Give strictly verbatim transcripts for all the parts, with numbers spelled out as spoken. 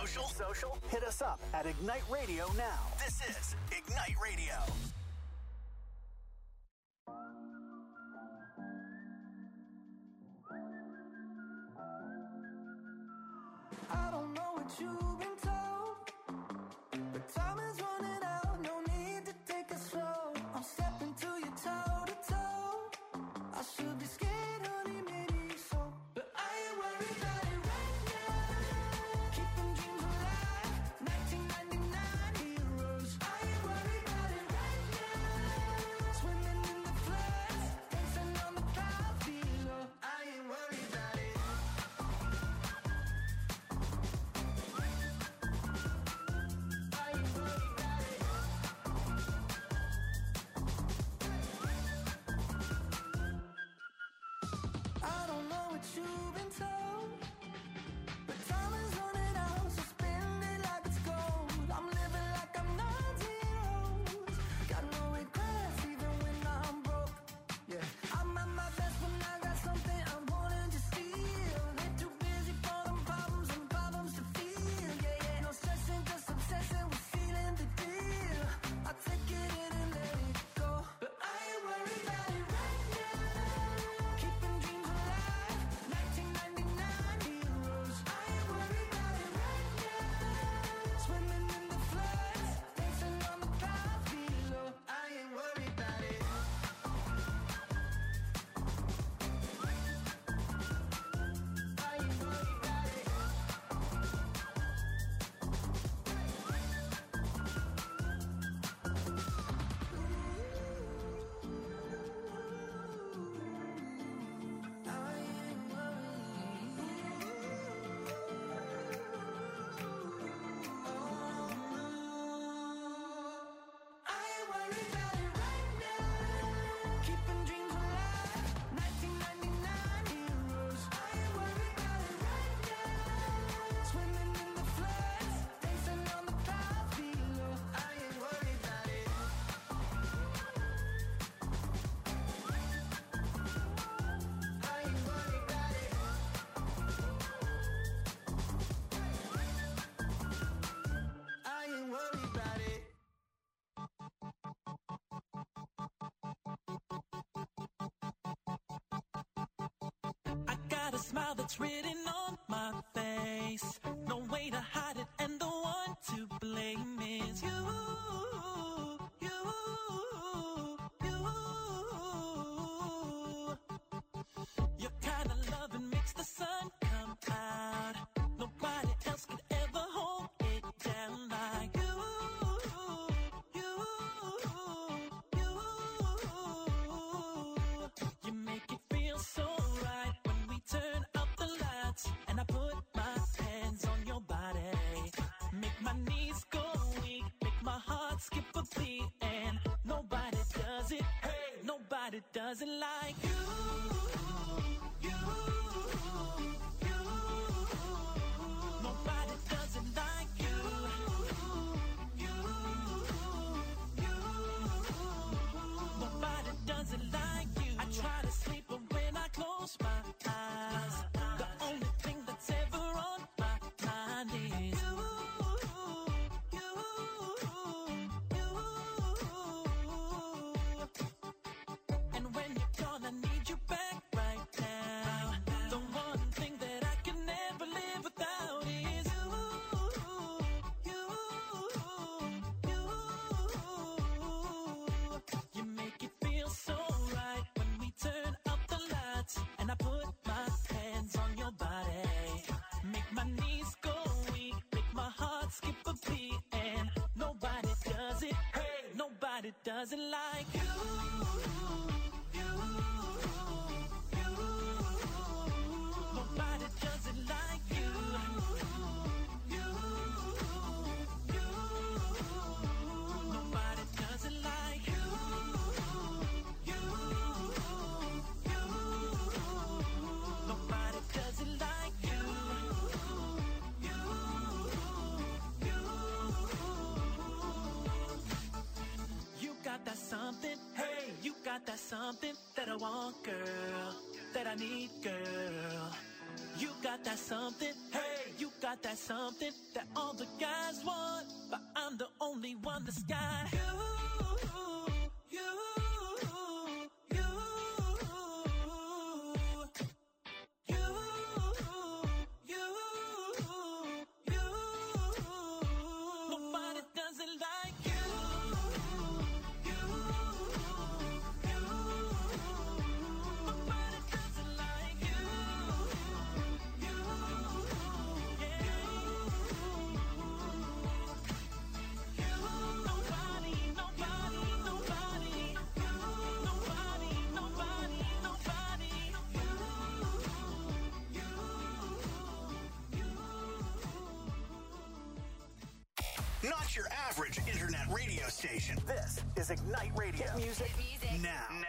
social? Social? Hit us up at Ignite Radio now. This is Ignite Radio. I don't know what you've been told, but time is running out. No need to take it slow. I'm stepping to you toe to toe. I should be scared, honey, maybe so, but I ain't worried about it right now. Keeping dreams alive, nineteen ninety-nine heroes. I ain't worried about it right now. Swimming in the floods, dancing on the clouds below. I ain't worried about it. I don't know what you've been told, but time is running out, so spend it like it's gold. I'm living like I'm not zeros. Got no regrets even when I'm broke. Yeah, I'm at my best when I got something I wanted to steal. Ain't too busy for them problems and problems to feel. Yeah, yeah, no stressing, just obsessing with feeling the deal. I take it in and let it go, but I ain't worried about it right now. Keeping dreams alive, nineteen ninety-nine heroes. I ain't worried about it right now. Swimming in the floods, dancing on the clouds below. I ain't worried about it. I ain't worried about it. I ain't I ain't worried about it right now. Keeping dreams alive, nineteen ninety-nine heroes. I ain't worried about it right now. Swimming in the floods, dancing on the clouds below. I ain't worried about it. I ain't worried about it. I ain't worried about it. I got a smile that's written on my face. No way to hide it, and the one to blame is you. You, you. Your kind of loving makes the sun come out. Nobody else could ever hold it down like you. You, you. You make it feel so right when we turn up the lights and I put my hands on your body. Make my knees go weak, make my heart skip a beat, and nobody does it. Hey, nobody does it like you. You, you. Nobody does it like you. You, you. Nobody does it like you. I try to sleep, but when I close my eyes, the only thing that's ever on my mind is you, you, you. And when you're gone, I need you back right now. The one thing that I can never live without is you, you, you. You make it feel so right when we turn up the lights and I put my hands on your body. Make my knees go weak, make my heart skip a beat, and nobody does it. Hey, nobody does it like you. You, you. Nobody does it like you. You, you. Nobody does it like you. You, you. Nobody does it like you. You, you. You got that something, hey, you got that something that I want, girl, that I need, girl. You got that something, hey, you got that something that all the guys want, but I'm the only one that's got you, you, you, you, you, you. Nobody does it like you, you, you. Nobody does it like you. Not your average internet radio station. This is Ignite Radio. Hit music, Hit music. now. Now.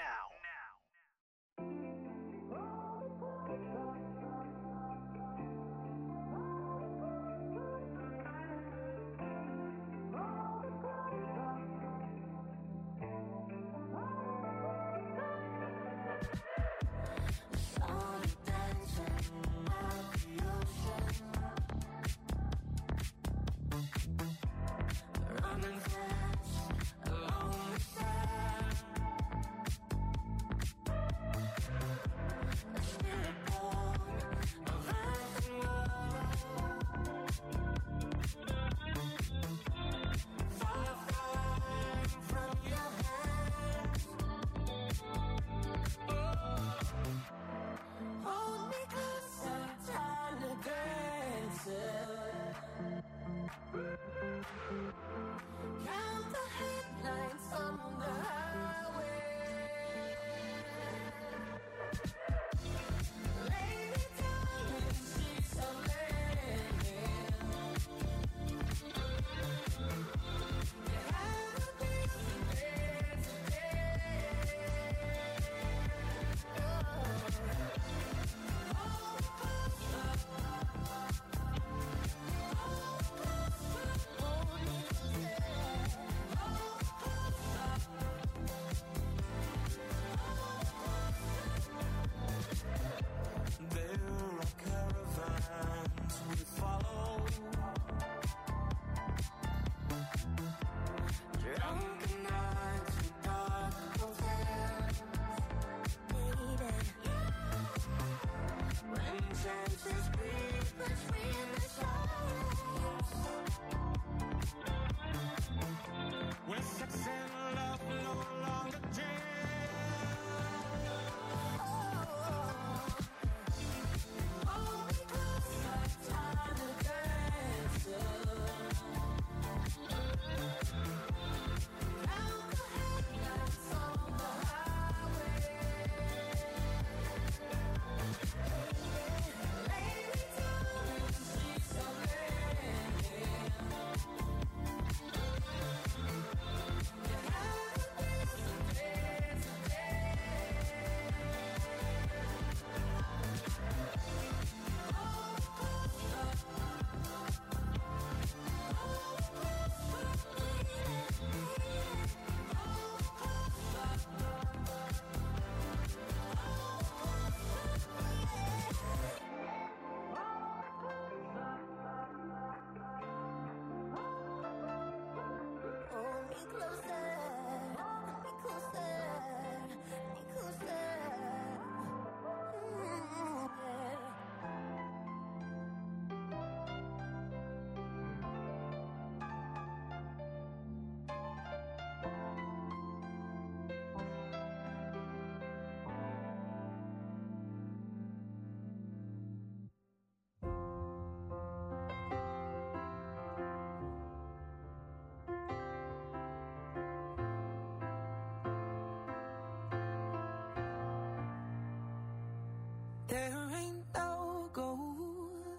There ain't no gold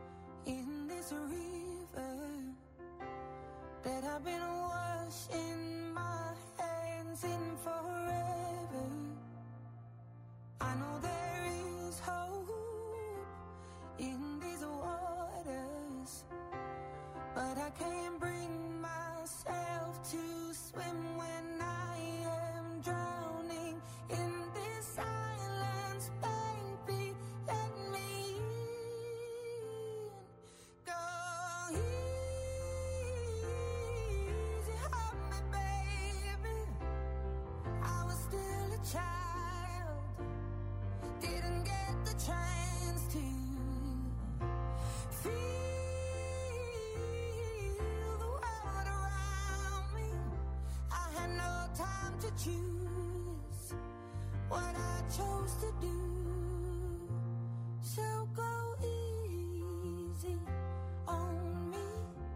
in this river that I've been washing my hands in forever. I know there is hope in these waters, but I can't bring myself to swim when I am drowning in this silence, baby. Let me choose what I chose to do. So go easy on me.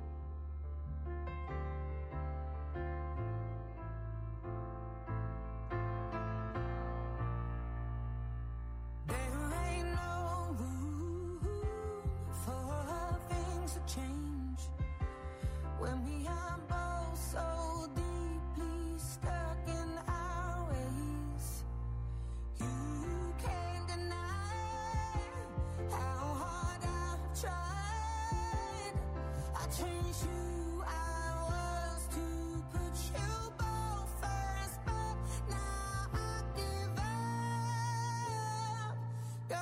There ain't no room for things to change when we are both so deeply stuck in our ways. You can't deny how hard I've tried. I changed who I was to put you both first, but now I give up. Go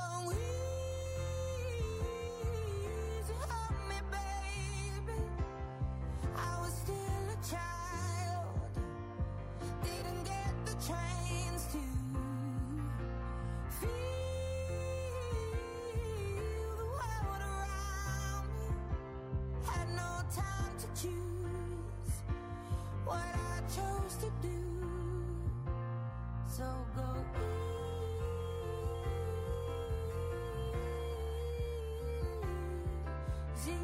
easy on me, baby. I was still a child, didn't get the chance to feel the world around me. Had no time to choose what I chose to do. So go easy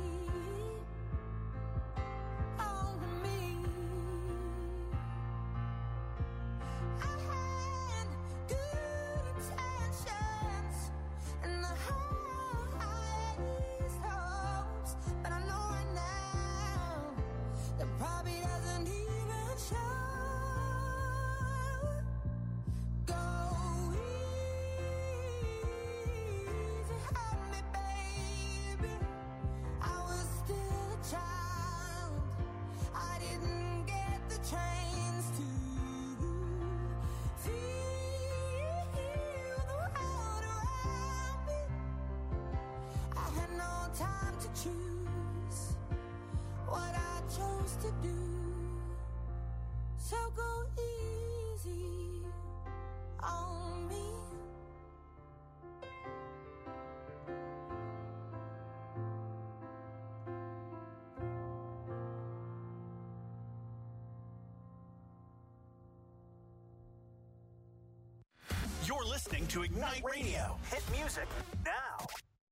on me. I had good intentions and the highest hopes, but I know right now that probably doesn't even show. Go easy on me, baby. I was still a child, I didn't get the chance to feel the world around me. I had no time to choose what I chose to do. So go easy on me. You're listening to Ignite Radio. Hit music now.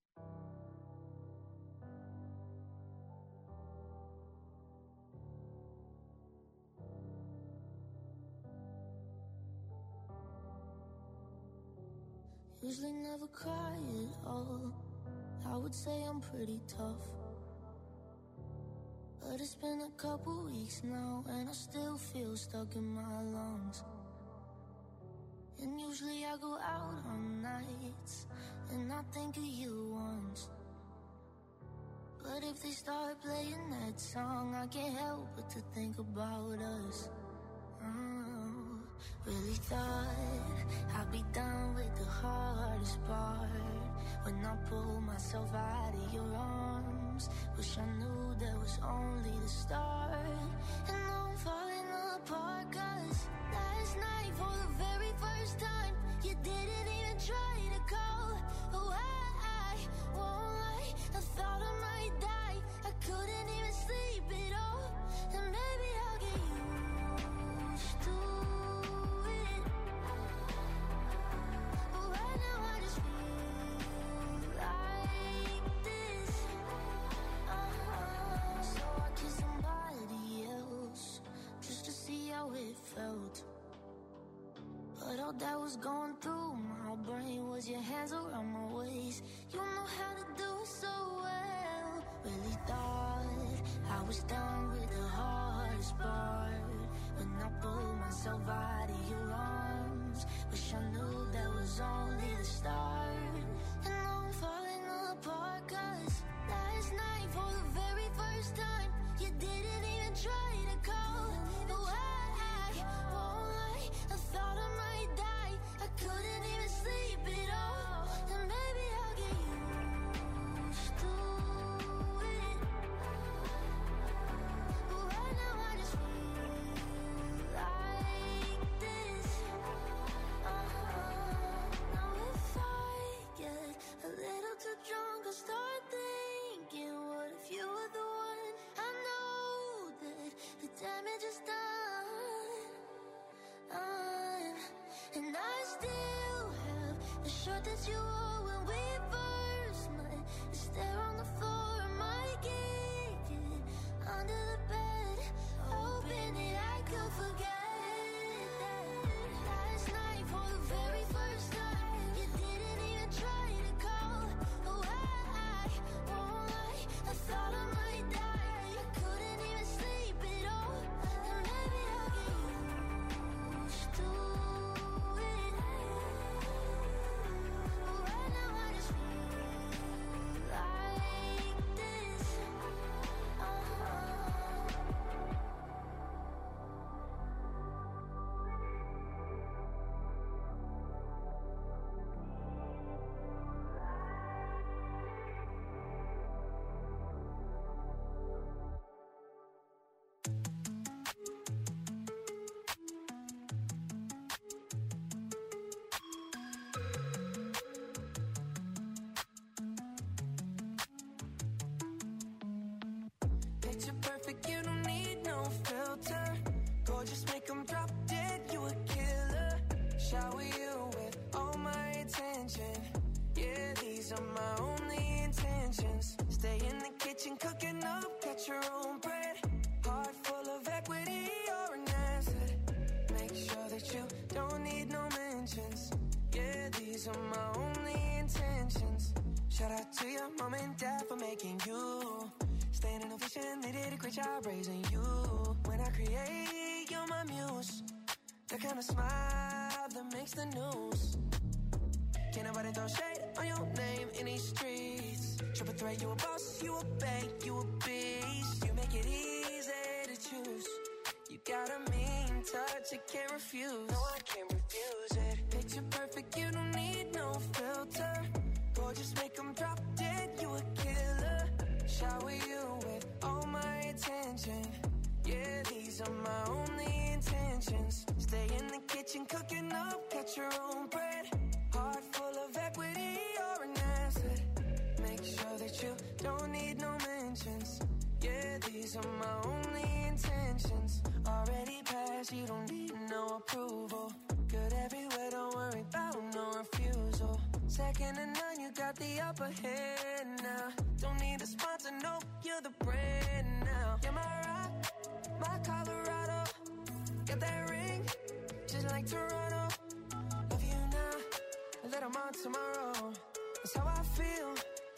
Usually never cry at all. I would say I'm pretty tough, but it's been a couple weeks now and I still feel stuck in my lungs. And usually I go out on nights and I think of you once, but if they start playing that song, I can't help but to think about us. Oh, really thought I'd be done with the hardest part when I pulled myself out of your arms. Wish I knew that was only the start. And now I'm falling apart, cause last night for the very first time you didn't even try to call. Oh, I, I won't lie, I thought I might die. I couldn't even sleep at all. And maybe I'll get used to it, but right now I just feel like this. Uh-huh. So I kissed somebody else just to see how it felt, but all that was going through my brain was your hands around my waist. You know how to do it so well. Really thought I was done with the hardest part when I pulled myself out of your arms. Wish I knew that was only the start. And now I'm falling apart, cause last night for the very first time you didn't even try to call. Oh, I, I won't lie, I thought I might die. I couldn't even sleep at all. And maybe I'll get used to it, but right now I just feel like this. Uh-huh. And I still have the shirt that you wore when we first met. It's there on the floor of my kitchen, under the bed, hoping that I could forget that last night for the very first time. You didn't even try to call. Oh, I, I won't lie, I thought I might die. I couldn't even sleep at all. And maybe I'll get used to it. But right now I just feel like this. Uh-huh. Picture perfect, you don't need no filter. Gorgeous, make them drop dead, you a killer. Shower you with all my attention. Yeah, these are my only intentions. Stay in the kitchen, cooking up, cut your own bread. Heart full of equity, you're an asset. Make sure that you don't need no mentions. Yeah, these are my only intentions. Shout out to your mom and dad for making you. Staying in a vision, they did a great job raising you. When I create, you're my muse. The kind of smile that makes the news. Can't nobody throw shade on your name in these streets. Triple threat, you a boss, you a bank, you a beast. You make it easy to choose. You got a mean touch, I can't refuse. No, I can't refuse it. Picture perfect, you don't need no filter. Gorgeous, make them drop dead, you a killer. Shower you with all my attention. Yeah, these are my only intentions. Stay in the kitchen, cooking up, cut your own bread. Heart full of equity, you're an asset. Make sure that you don't need no mentions. Yeah, these are my only intentions. Already passed, you don't need no approval. Good everywhere, don't worry about no refusal. Second to none, you got the upper hand now. Don't need a sponsor, no, you're the brand now. You're my rock, my Colorado. Got that ring, just like Toronto. Love you now, and let 'em on tomorrow. That's how I feel.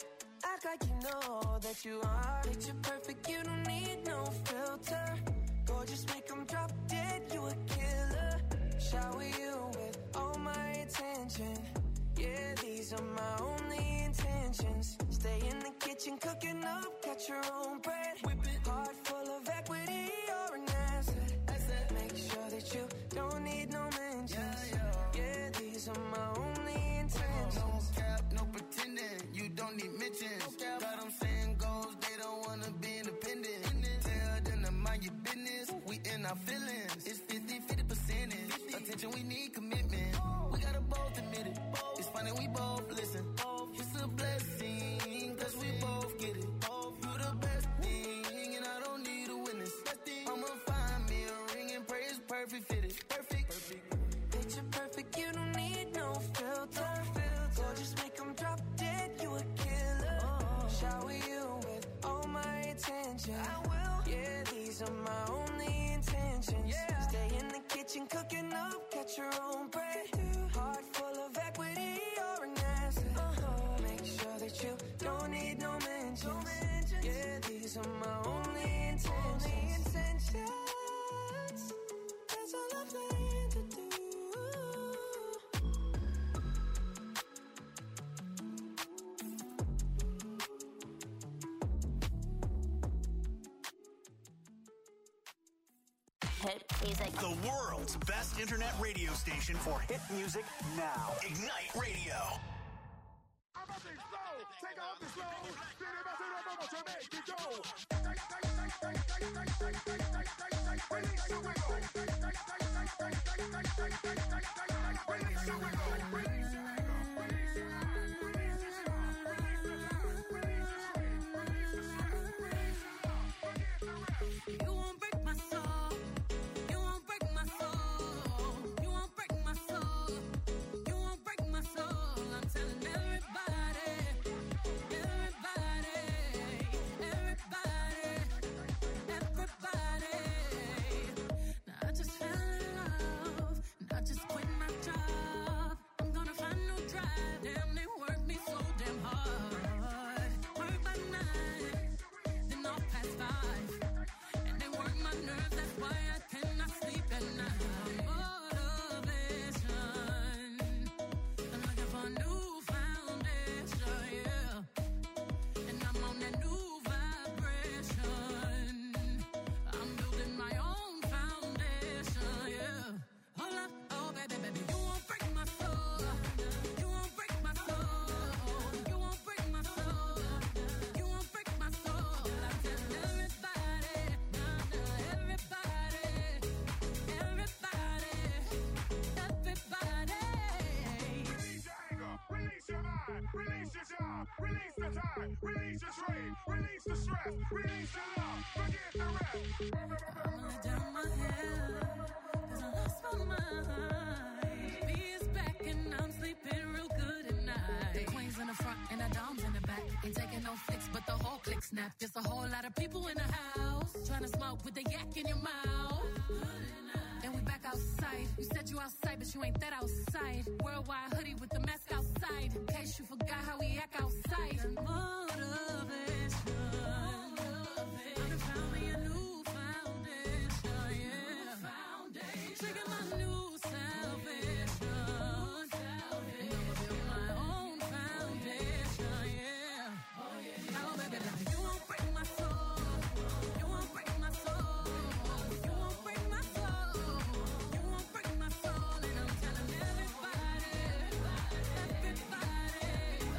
Act like you know that you are. Picture perfect, you don't need no filter. Gorgeous, make 'em drop dead, you a killer. Shower you with all my attention. Yeah, these are my only intentions. Stay in the kitchen, cooking up, cut your own bread. Whip it. Heart full of equity, you're an asset. asset. Make sure that you don't need no mentions. Yeah, yeah. Yeah, these are my only intentions. No cap, no pretending, you don't need mentions. No got them saying goals, they don't wanna be independent. Tell them to mind your business, we in our feelings. It's fifty fifty percentage. Attention, we need commitment. We gotta both admit it. It's funny, we both listen. It's a blessing, cause we both get it. You the best thing, and I don't need a witness. I'ma find me a ring and pray it's perfect fitted. Perfect. Picture perfect, you don't need no filter. Gorgeous, make 'em drop dead, you a killer. Shower you with all my attention. I will. Yeah, these are my only intentions. Yeah. Stay in the kitchen, cooking up, cut your own bread. Heart full of equity, you're an asset. Uh-huh. Make sure that you don't need no mentions. Yeah, these are my only intentions. Only intentions. That's all I plan to do. Hit music. The world's best internet radio station for hit music now. Ignite Radio. Take off the slow. To make it go. Release the wiggle. Release the wiggle. You won't break my soul. You won't break my soul. You won't break my soul. release the time, release the strain, release the stress, release the love, forget the rest. I'ma lay down my head, cause I lost my mind. B is back and I'm sleeping real good at night. The queen's in the front and the dom's in the back. Ain't taking no flicks, but the whole click snap. Just a whole lot of people in the house, trying to smoke with the yak in your mouth. And we back outside. You said you outside, but you ain't that outside. Worldwide hoodie with the mask outside, in case you forgot how we act outside. Motivation. I done found me a new foundation, yeah. Trigger my new salvation. And I'ma build my own foundation, yeah. Now, baby, like, you won't break my soul. You won't break my soul. You won't break my soul. You won't break my soul. And I'm telling everybody, everybody,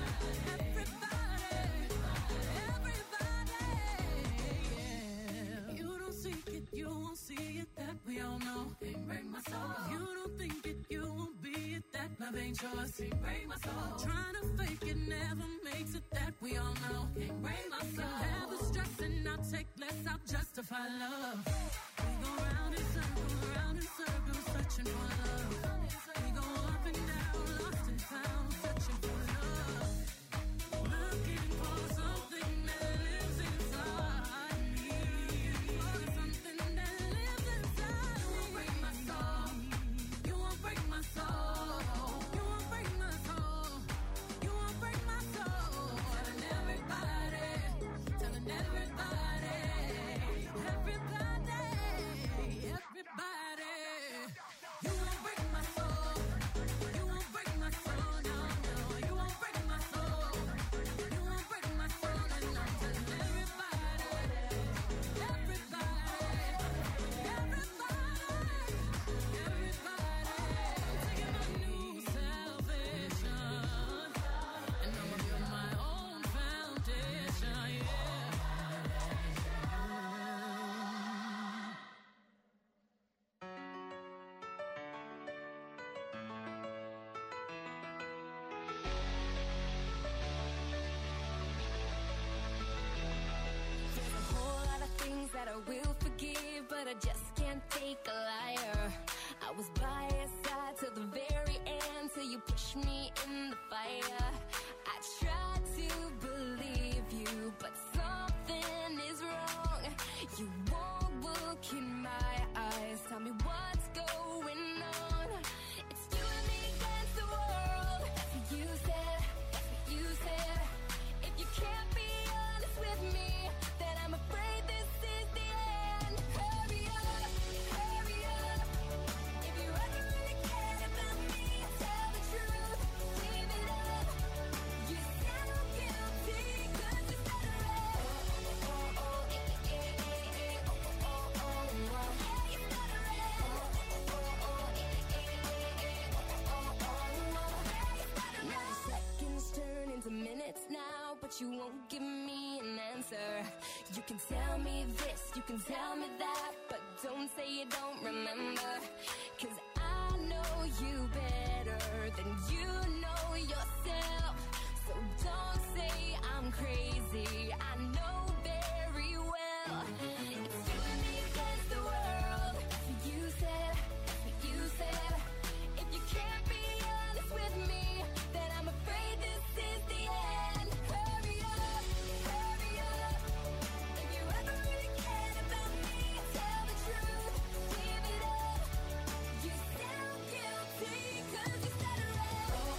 everybody, yeah. You don't seek it, you won't see it, that we all know. Can't break my soul. You don't think it, you won't be it, that love ain't yours. Can't break my soul. Trying to fake it never makes it, that we all know. Can't break my soul. Never stressing, I'll take less, I'll justify love. We go round in circles, round in circles, searching for love. We go up and down, lost and found, searching for love. Looking for something that lives inside me. For something that lives inside me. You won't break my soul. You won't break my soul. You won't break my soul. You won't break my soul. Telling everybody, telling everybody, everybody, everybody. You won't break my soul. You won't break my soul. No, no. You won't break my soul. You won't break my soul. And I'm telling everybody, everybody, everybody, everybody. I'm taking my new salvation, and I'ma build my own foundation, yeah. There's a whole lot of things that I will forgive, but I just can't take a liar. I was by your side till the very end, till you pushed me in the fire. I tried to believe you, but something is wrong. You won't look in my eyes, tell me what's going on. It's you and me against the world. That's what you said, that's what you said. If you can't be honest with me, then I'm afraid this is the end. Hurry up, hurry up. If you ever really cared about me, tell the truth, give it up. You sound guilty, cause you said it right. Oh, oh, oh, eh, eh, eh, eh, oh, oh, oh, oh, yeah, you said it right. Oh, oh, oh, eh, eh, eh, eh, oh, oh, oh, yeah, you said it right. Now the seconds turn into minutes now, but you won't give me an answer. You can tell me this, you can tell me that, but don't say you don't remember. Cause I know you better than you know yourself. So don't say I'm crazy, I know very well. It's you and me against the world. That's what you said, that's what you said. If you can't be honest with me, then I'm afraid this is the end. Hurry up, hurry up. If you ever really cared about me, tell the truth, give it up. You sound guilty, cause you said it right. Oh,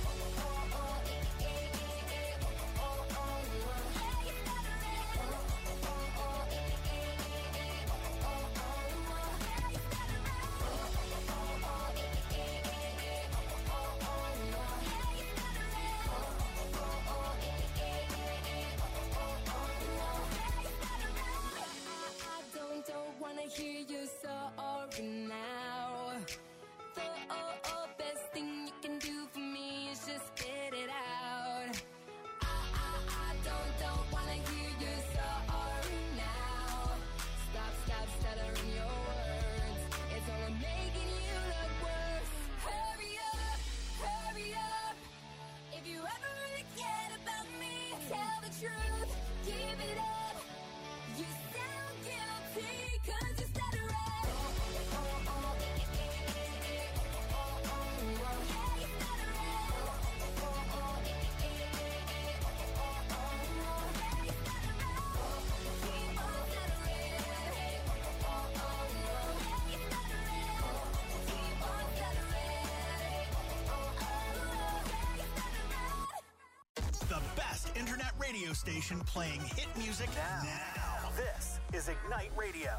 radio station playing hit music now. now. This is Ignite Radio.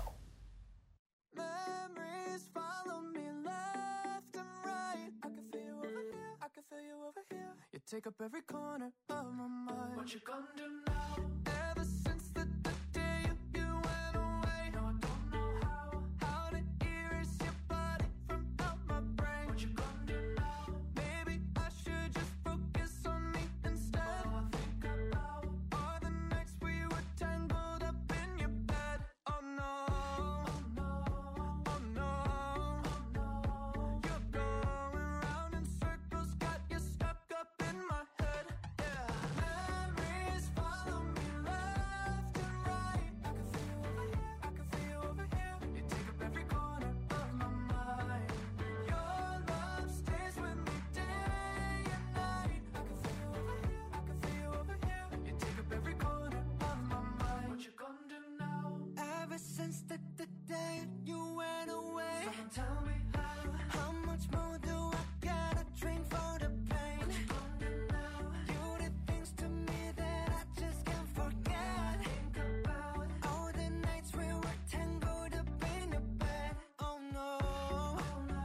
Memories follow me left and right. I can feel you over here, I can feel you over here. You take up every corner of my mind. What you gonna do now? Ever since the, the day you, you went away, no, I don't know how, how to erase your body from out my brain. What you gonna do now? Maybe I should just focus on me instead. All I think about are the nights we were tangled up in your bed. Oh no, oh no, oh no, oh no. You're going round in circles, got you stuck up in my head. Yeah, memories follow me left and right. I can feel you over here, I can feel you over here. You take up every corner of my mind. Your love stays with me day and night. I can feel you over here, I can feel you over here. You take up every corner of my mind. What you gonna do now? Ever since the, the day you went away, someone tell me how. How much more do I gotta drink for the pain? What you gonna do now? You did things to me that I just can't forget. Think about all the nights we were tangled up in your bed. Oh no, oh no,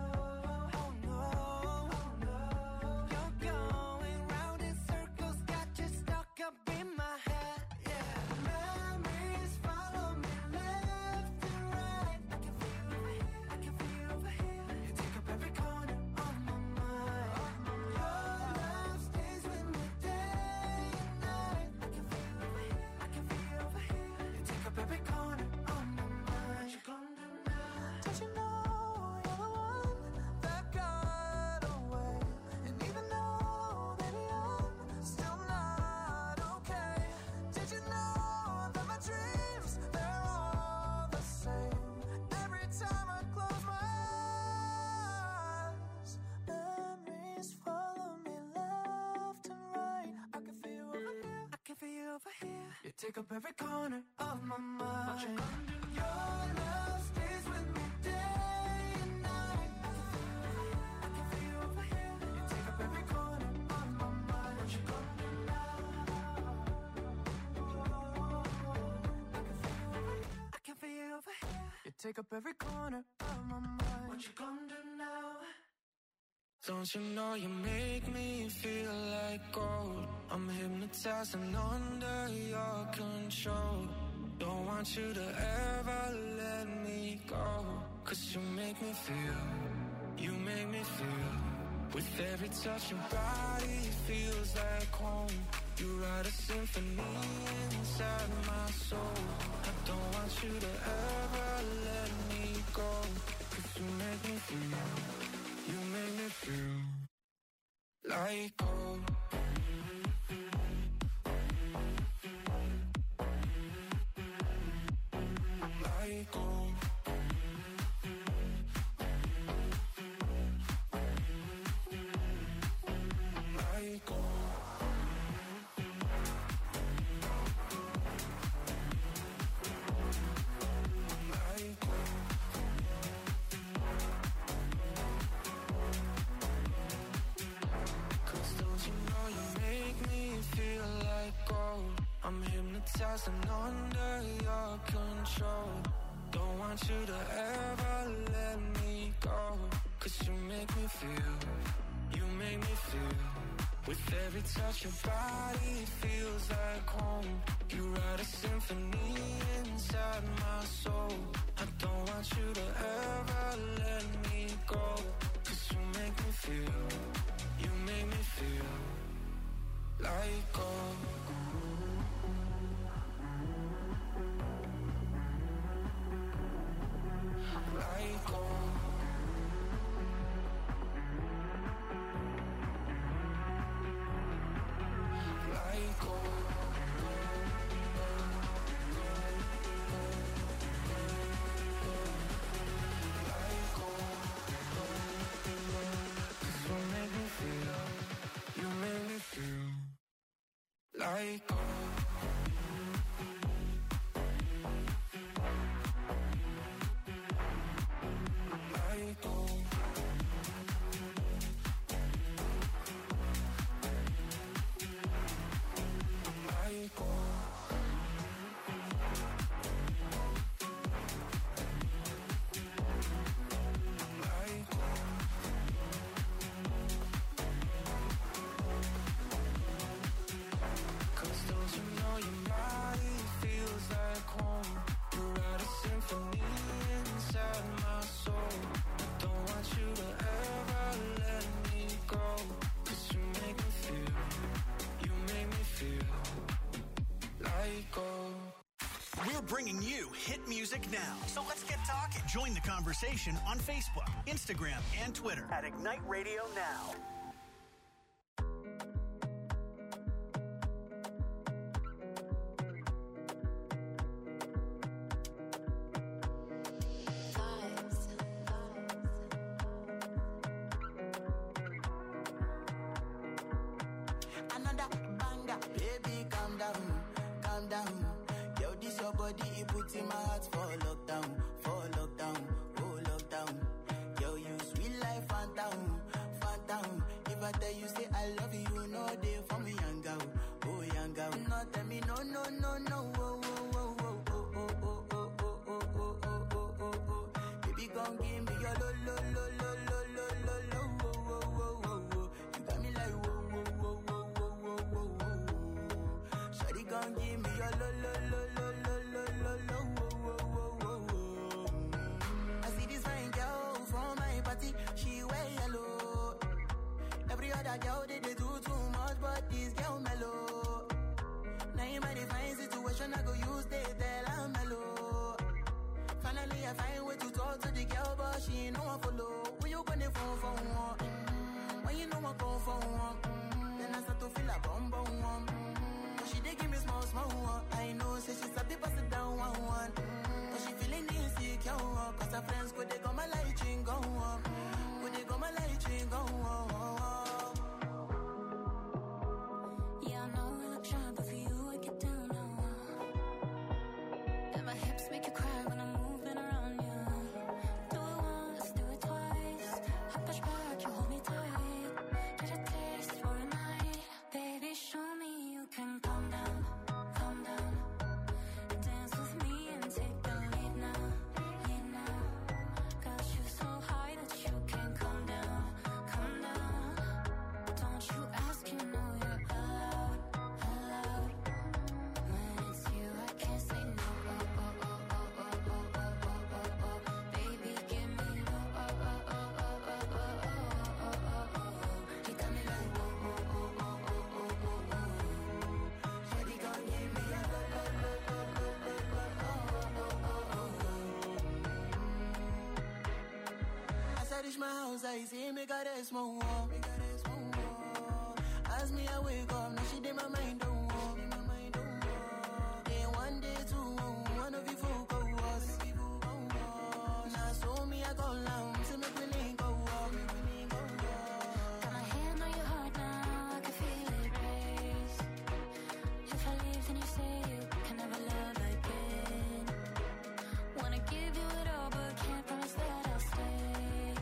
oh no, oh no. You're going round in circles, got you stuck up in my head. Yeah, memories follow me left and right. I can feel you over here, I can feel you over here. You take up every corner of my mind. Your love stays with me day and night. I can feel you over here, I can feel you over here. You take up every corner of my mind. What you gonna do now? Did you know you're the one that got away? And even though, baby, I'm still not okay. Did you know that my dreams, they're all the same? Every time I close my eyes, memories follow me left and right. I can feel you over here, I can feel you over here. You take up every corner of my mind. What you gonna do? Your love stays with me day and night. I can feel you over here, I can feel you over here. You take up every corner of my mind. What you gonna do now? I can feel you over here. You take up every corner of my mind. What you gonna do now? Don't you know you make me feel like gold? I'm hypnotized and under your control. Don't want you to ever let me go. Cause you make me feel, you make me feel. With every touch your body feels like home. You write a symphony inside my soul. I don't want you to ever let me go. Cause you make me feel, you make me feel like gold. Like gold. Like gold. Like gold. Cause don't you know you make me feel like gold? I'm hypnotized and under your control. Don't want you to ever let me go. Cause you make me feel, you make me feel. With every touch your body feels like home. You write a symphony inside my soul. I don't want you to ever let me go. Cause you make me feel, you make me feel like gold. Like gold. Like gold. Like gold. Cause you make me feel, you make me feel like gold. Like gold. Like gold. bringing you hit music now. So let's get talking. Join the conversation on Facebook, Instagram, and Twitter at Ignite Radio Now. My house, I see me got a small wall. As me, I wake up, now she did my mind don't walk. Day one, day two, one of you folk go us. Now so me, I go down, to make me link go up. Got my hand on your heart now, I can feel it race. If I leave, then you say you can never love again. Wanna give you it all, but can't promise that I'll stay.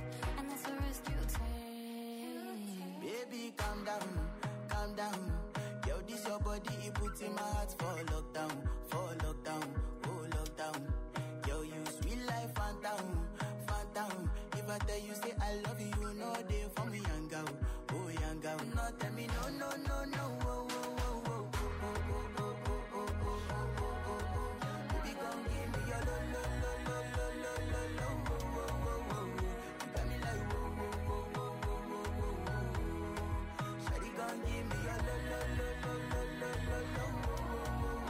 Baby, calm down, calm down. Yo, this your body, it puts in my heart for lockdown, for lockdown, oh lockdown. Yo, you sweet life, phantom, phantom. If I tell you, say I love you, you know they for me, young girl, oh young girl. No, tell me, no, no, no, no, oh, oh, oh, oh, oh, oh, oh, oh, oh, oh, oh, oh, oh. Baby, come give me your lo, lo, lo, lo, lo, lo, lo, lo, oh, oh, oh, oh. You got me like, oh, oh, oh, oh, oh, oh, oh, oh. Shawty, come give me your lo, lo, lo, lo, lo, lo, lo, lo, oh, oh, oh, oh, oh.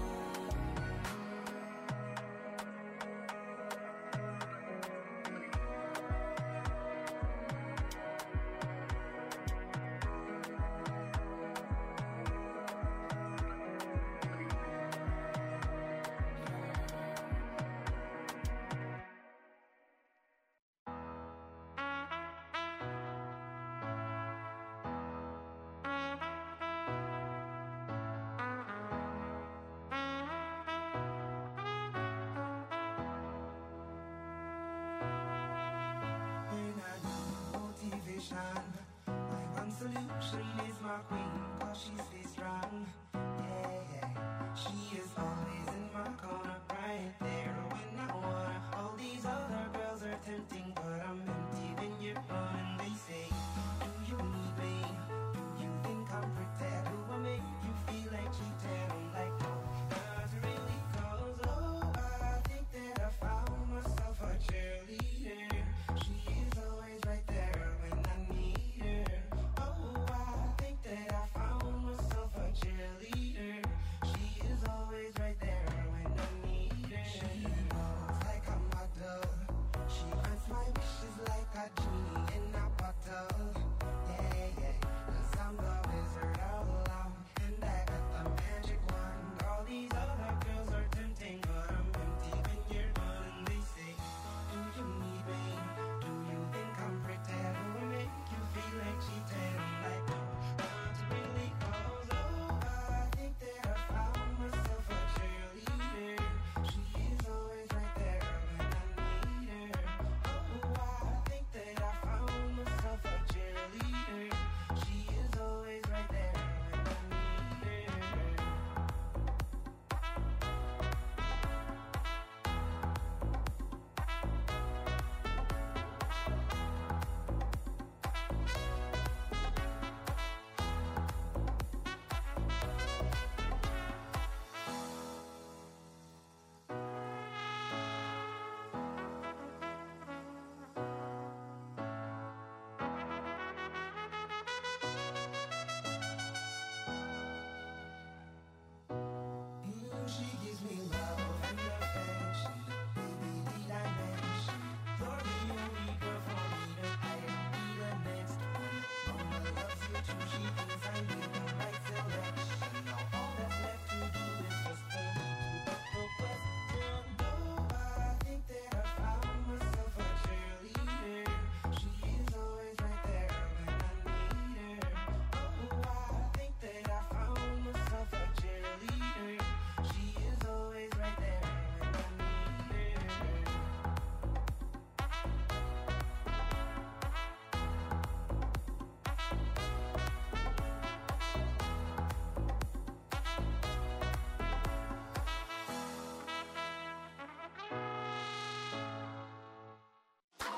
My one solution is my queen, cause she stays strong. Yeah, yeah. She is always in my corner, right there when I wanna. All these other girls are tempting, but I'm empty when you're gone. And they say, do you need me? Do you think I'm pretend? Do I make you feel like cheating? I'm like, no, not really, cause oh, I think that I found myself a cheerleader. She is always right there when I need her. Oh, I think that I found myself a cheerleader.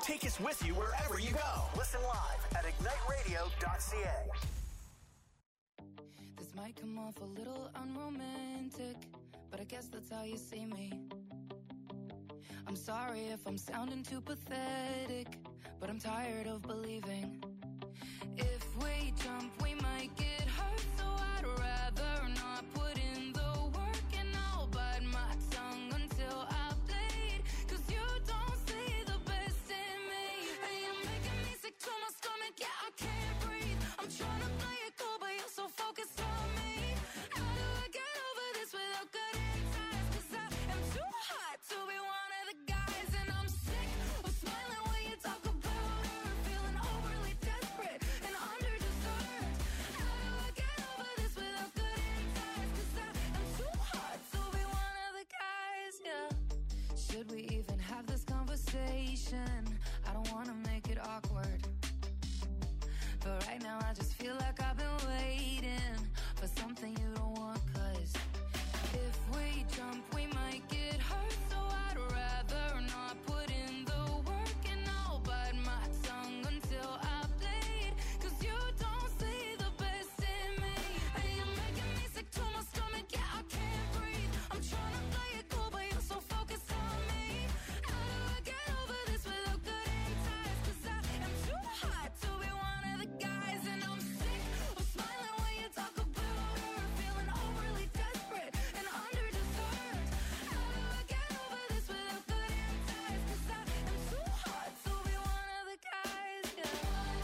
Take us with you wherever you go. Listen live at ignite radio dot c a. This might come off a little unromantic, but I guess that's how you see me. I'm sorry if I'm sounding too pathetic, but I'm tired of believing. If we jump, we might get hurt, so I'd rather not put in the work, and I'll bite my tongue until I bleed, 'cause you don't see the best in me, and you're making me sick to my stomach, yeah, I can't breathe. I'm trying to play it cool, but you're so focused on me. How do I get over this without cutting ties? 'Cause I am too hot to be one of the guys, and I'm sick of smiling when you talk about her, feeling overly desperate and underdeserved. How do I get over this without cutting ties? 'Cause I am too hot to be one of the guys, yeah. Should we even have this conversation? I don't wanna make it awkward, but right now I just feel like I've been waiting for something you don't want, 'cause if we jump, we might get hurt, so I'd rather not put in the work, and I'll bite my tongue until I bleed, 'cause you don't see the best in me, and you're making me sick to my stomach, yeah, I can't breathe. I'm trying to play it cool, but you're so focused on me. How do I get over this without cutting ties? 'Cause I am too hot to be one of the guys, and I'm sick of smiling when you talk about her, feeling overly desperate and underdeserved. How do I get over this without cutting ties? 'Cause I am too hot to be one of the guys, yeah. I'm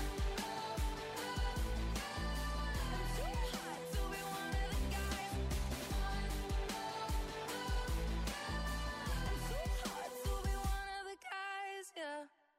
too hot to be one of the guys. I'm too hot to be one of the guys, yeah.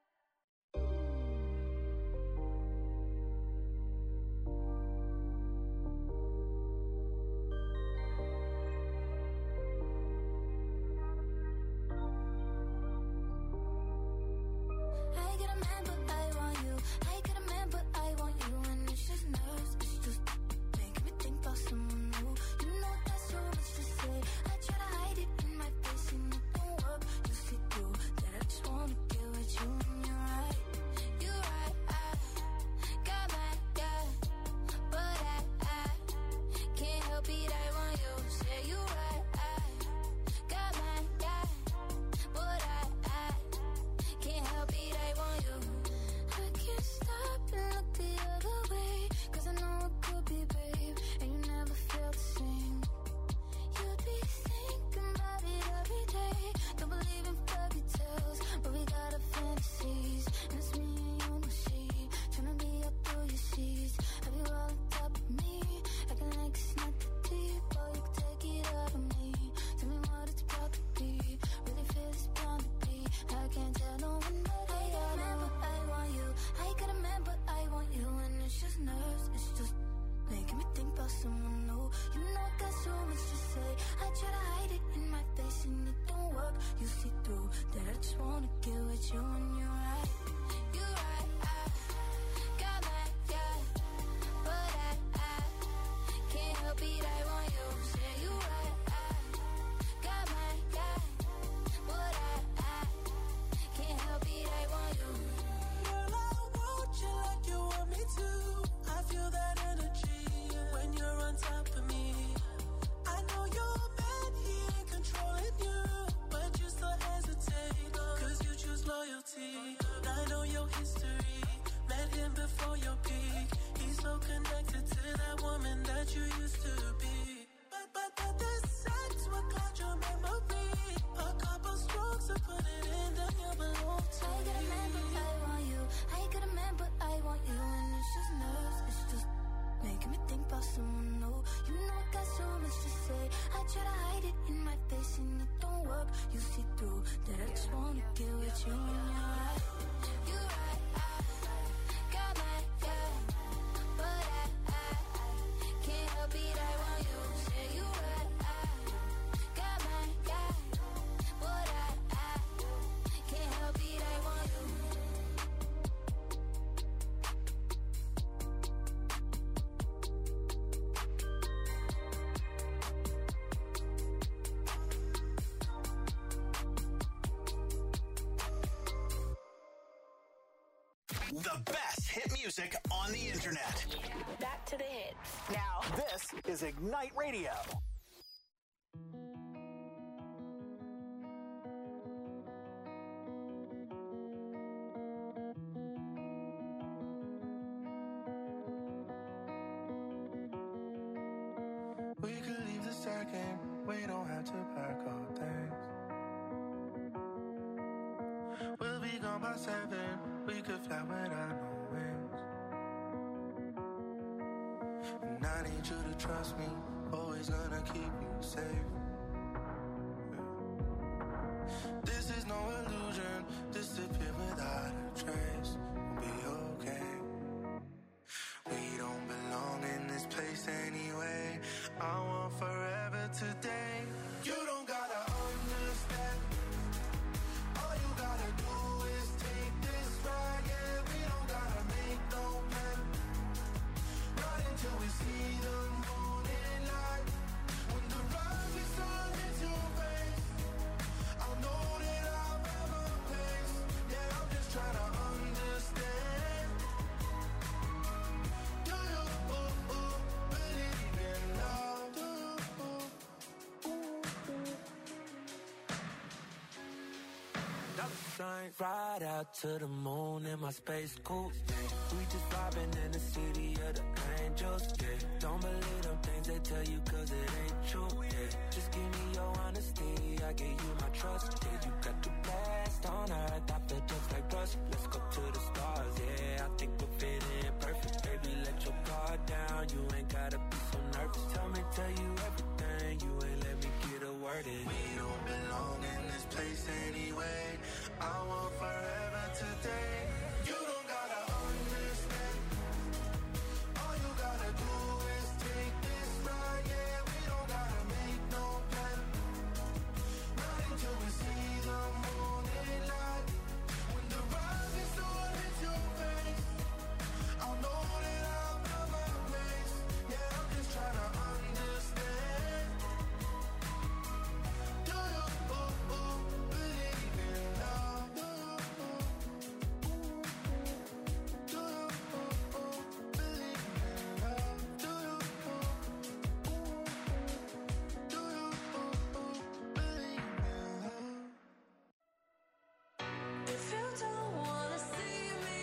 I get a man, but I want you. I get a man, but I want you. And it's just nerves, it's just making me think about someone new. You know I got so much to say. I try to hide it in my face and it don't work. You see through that I just wanna get with you, and you're right. You're right, I got my guy, but I, I can't help it, I want you. Say you're right, I got my guy, but I, I can't help it, I want you. I can't stop and look the other way, 'cause I know it could be, babe, and you never feel the same. You'd be thinking about it every day. Don't believe in fairy tales, but we got our fantasies, and it's me and you, no she, tryna be up through your sheets. Have you all on top of me, acting like it's not that deep, or you could take it out of me. Tell me what it's about to be, really feel it's bound to be. I can't tell no one, but I got a man, but I want you. I got a man, but I want you, and it's just nerves, it's just making me think about someone new. You know I got so much to say. I try to hide it in my face and it don't work. You see through that I just wanna get with you, and you're right. You're right, I got my guy, but I, I can't help it, I want you. Say you're right, I got my guy, but I, I can't help it, I want you. Girl, I want you like you want me to. I feel that energy when you're on top of me. I know you're mad, he ain't controlling you, but you still hesitate, 'cause you choose loyalty. I know your history, met him before your peak. He's so connected to that woman that you used to be. But, but, but the sex will cloud your memory. A couple strokes to put it in, then you belong to I got a man, but me. I want you. I got a man, but I want you, and it's just nerves, it's just making me think about someone new. You know I got so much to say. I try to hide it in my face and it don't work. You see through that I just wanna get with you, and you're right. You're right, I got my guy, but I, I can't help it, I want you. Say you're right, I got my guy, but I, I can't help it, I want you. The best hit music on the internet. Back to the hits. Now, This is Ignite Radio. We could leave the second, we don't have to pack our things. We'll be gone by seven, we could fly without no wings. And I need you to trust me, always gonna keep you safe. This is no illusion, disappear without a trace. We'll be okay. We don't belong in this place anyway. I want forever today. You don't gotta understand. All you gotta do is take this ride. Yeah, we don't gotta make no plan. Right until we see the morning light. When the rising sun hits your face, I'll know that I'll have a place. Yeah, I'm just trying to understand. Do you ooh, ooh, believe in love? Do you ooh, ooh, ooh. Dollar sign, ride out to the moon in my space coupe. We just vibing in the city of the angels. Yeah, don't believe them things they tell you 'cause it ain't true. Yeah, just give me your honesty, I give you my trust. Yeah, you got the best on earth, I feel just like rust. Let's go to the stars. Yeah, I think we're fitting perfect. Baby, let your guard down. You ain't gotta be so nervous. Tell me, tell you everything. You ain't let me get a word in. We don't belong in this place anyway. I want forever today. You don't gotta understand. All you gotta do is take this ride. Yeah, we don't gotta make no plan. Right until we see the morning light. When the rising sun hits your face, I'll know that I'll have a place. Yeah, I'm just trying to understand. Do you ooh, ooh, believe in love? Do you ooh, ooh, do you ooh, ooh, believe in love? Do you ooh, ooh, do you ooh, ooh, believe in love? If you don't wanna see me,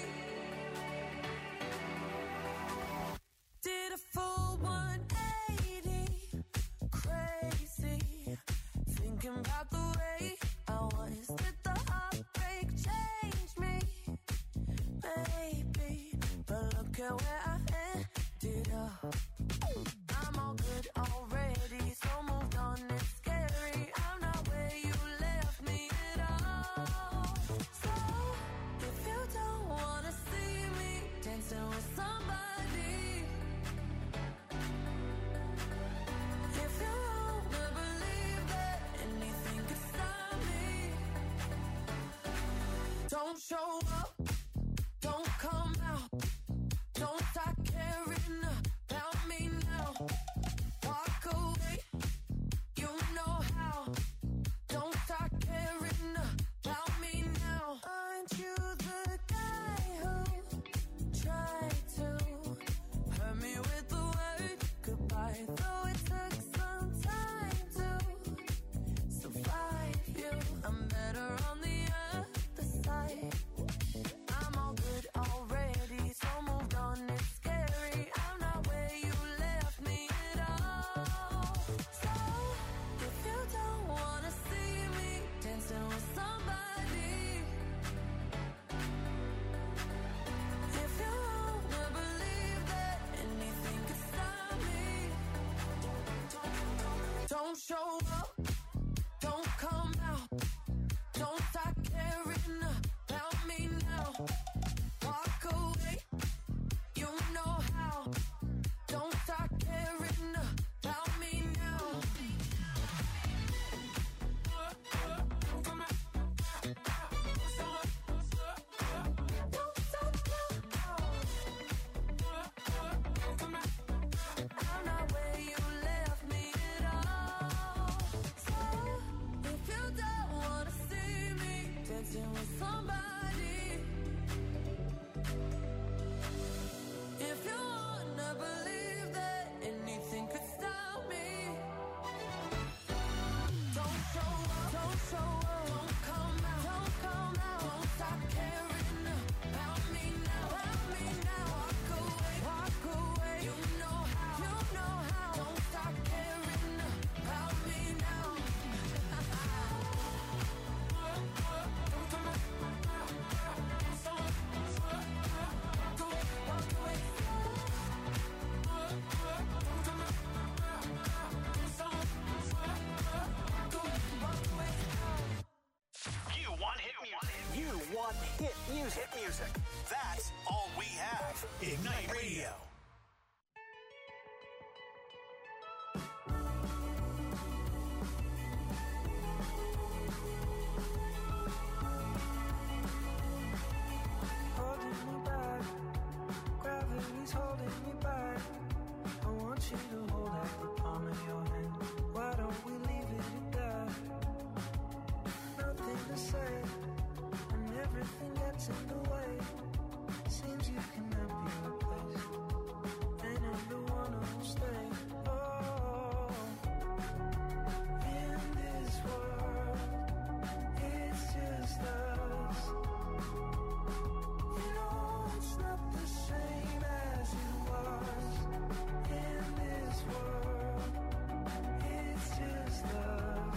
did a full one eighty, crazy, thinking about the way I was. Did the heartbreak change me? Maybe, but look at where I ended up. I'm all good already, so moved on, it's scary. I'm not where you left me at all. So, if you don't wanna see me dancing with somebody, if you wanna believe that anything could stop me, don't show up, don't come out, don't start caring about me now. Walk away, you know how. Don't start caring about me now. Aren't you the guy who tried to hurt me with the word goodbye? Though it took some time to survive you, I'm better on the other side. Hit music. Hit music. That's all we have. Ignite Radio. Holding me back, gravity's holding me back. I want you to hold out the palm of your hand. Why don't we leave it at that? Nothing to say, and everything gets in the way. Seems you cannot be replaced, and I'm the one who'll stay. Oh, in this world, it's just us. You know it's not the same as it was. In this world, it's just us.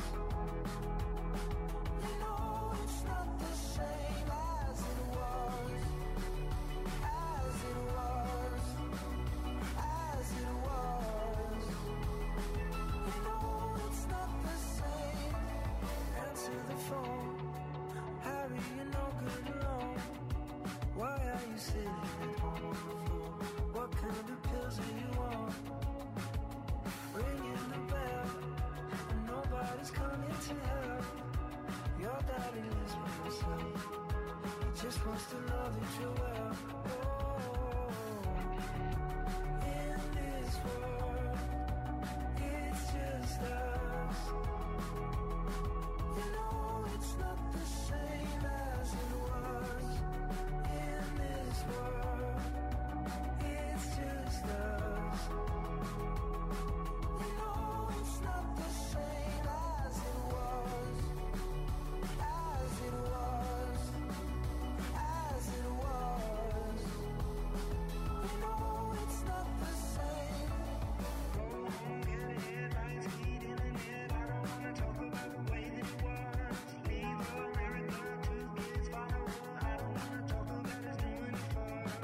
You know it's not the same as it was. As it was. As it was. You know it's not the same. Answer the phone. Harry, you're no good alone. Why are you sitting at home on the floor? What kind of pills are you on? Ringing the bell, and nobody's coming to help. Your daddy lives by himself. He just wants to know that you're well. Oh, in this world, it's just us. You know it's not the same as it was. In this world, it's just us. You know it's not the same as it was. As it was. As it was. You know it's not the same. Go on, get it, lights heating in it. I don't wanna talk about the way that it was. Leave America, two kids follow. I don't wanna talk about us doing it first.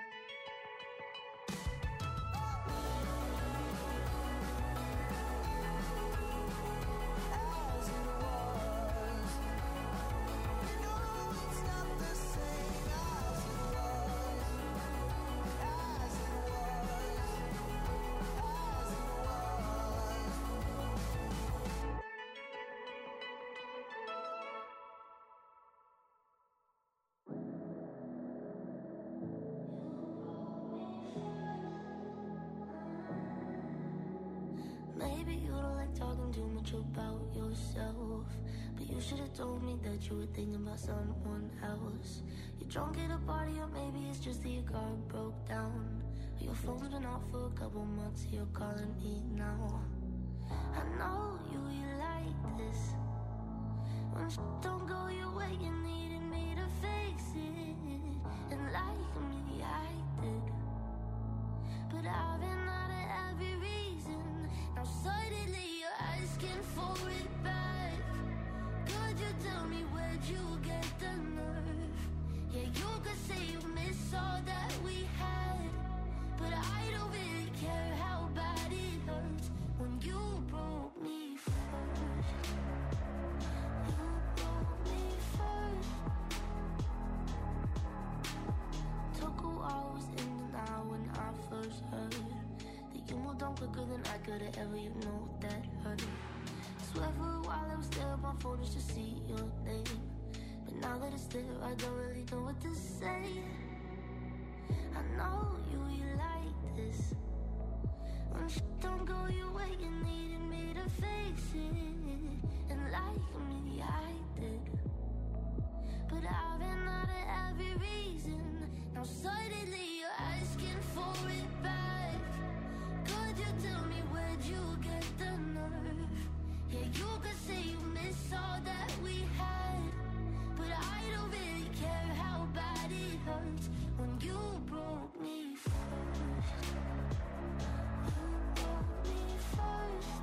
As it was. You know it's not the same as it was. As it was. As it was. Maybe you don't like talking too much about yourself, but you should have told me that you were thinking about someone else. You're drunk at a party, or maybe it's just that your car broke down. Or your phone's been off for a couple months, you're calling me now. I know you, you like this. When sh- don't go your way, you needed me to fix it. And like me, I did. But I've been out of every reason. Now suddenly you're asking for it back. Could you tell me where'd you get the nerve? Yeah, you could say you miss all that we had, but I don't really care how bad it hurts when you broke me first. You broke me first. Took a while, was in denial when I first heard that you moved on quicker than I could have ever, you know that hurt. Swear for a while I was there on my phone just to see your name, but now that it's there I don't really know what to say. I know you, you like this. When sh- don't go your way, you needed me to fix it. And like me, I did. But I've been out of every reason. Now suddenly you're asking for it back. Could you tell me where'd you get the nerve? Yeah, you could say you miss all that we had, but I don't really care how bad it hurts when you broke me first. You broke me first.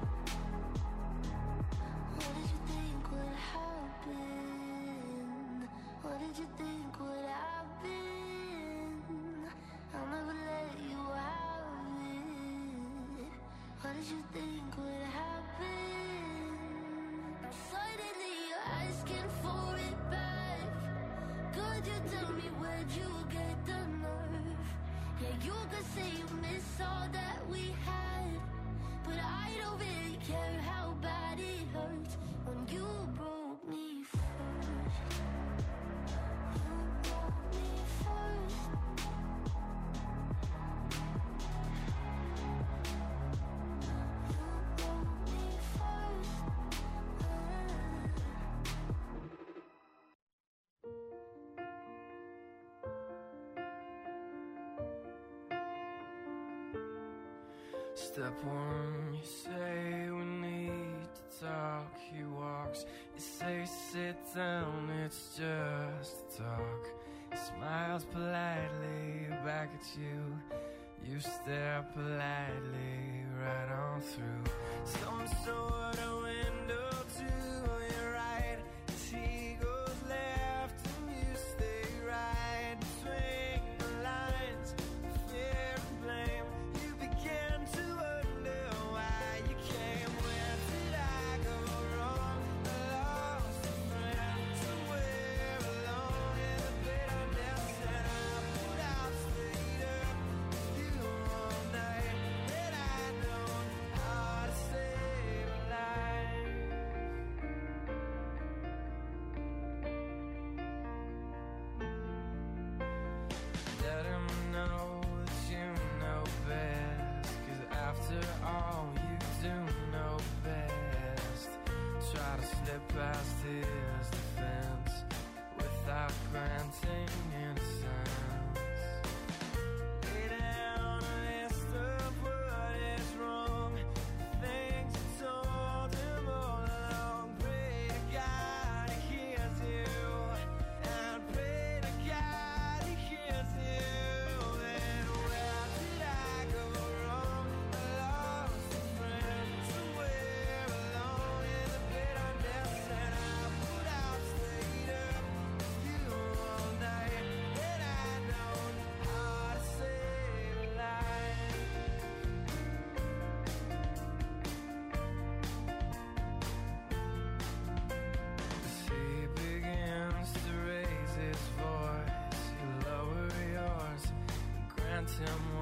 What did you think would happen? What did you think would happen? I'll never let you have it. What did you think would happen? Now suddenly you're asking for it back. Could you tell me where'd you get the nerve? Yeah, you could say you miss all that we had, but I don't really care how bad it hurts when you broke me first. You broke me first. Step one, you say we need to talk. He walks, you say sit down, it's just talk. He smiles politely back at you. You stare politely right on through some sort of window to your right. As he goes left and you stay right between the lines of fear and blame. You begin to wonder why you came. Where did I go wrong? I lost a friend somewhere alone in the bitterness, and I put out, stayed up with you all night. That I know how to save a life. Let him know that you know best, 'cause after all you do know best. Try to slip past his defense without granting innocence. Lay down a list of what is wrong, things you told him all along. Pray to God he hears you, and pray to God he hears you. Then where did I go wrong? I lost a friend somewhere alone in the bitterness, and I put out, stayed up with you all night. Then I know how to save a life. As he begins to raise his voice, you lower yours and grant him